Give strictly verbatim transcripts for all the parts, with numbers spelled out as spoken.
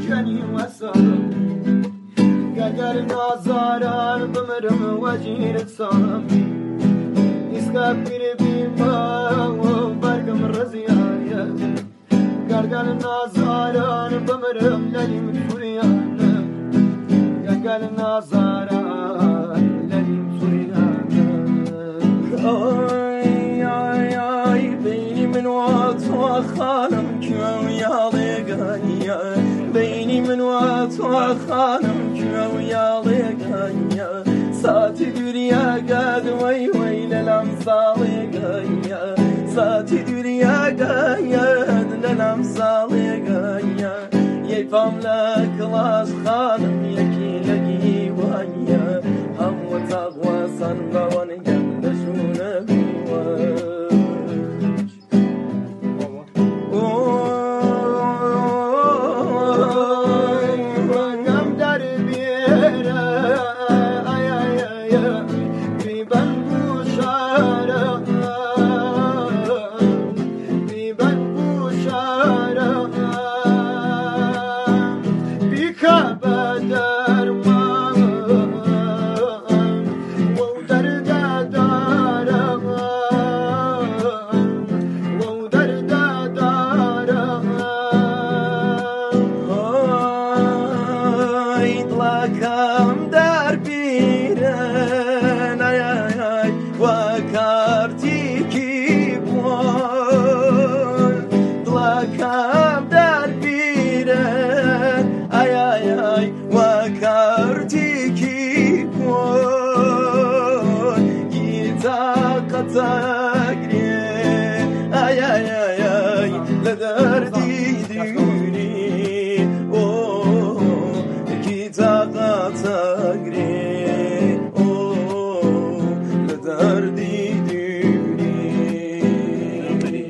كني وسام قال نازاران بمرم وجير صامي إسكابير بيما وبرقم رزيايا قال نازاران بمرم لليم فريانا قال نازاران لليم فريانا آي آي آي بيني من وقت وخانم كيو ياليقايا بيني من وقت وخانم كيو ياليقايا ساتي دنيا قاد وي وي للأمثال قايا ساتي دنيا قايد للأمثال قايا يفهم لك لاس خانم يكي لقي ويا هم وتغوى صنبا ونقل كم در بیرن آی آی آی و کارتی کی بود دلا کم در بیرن آی آی آی و کارتی کی بود گیتا قطعی آی آی آی آی لدردی دونی تغري أوه لدردي دوني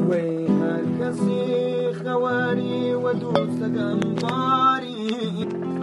ويها كسي خواري ودوس قنباري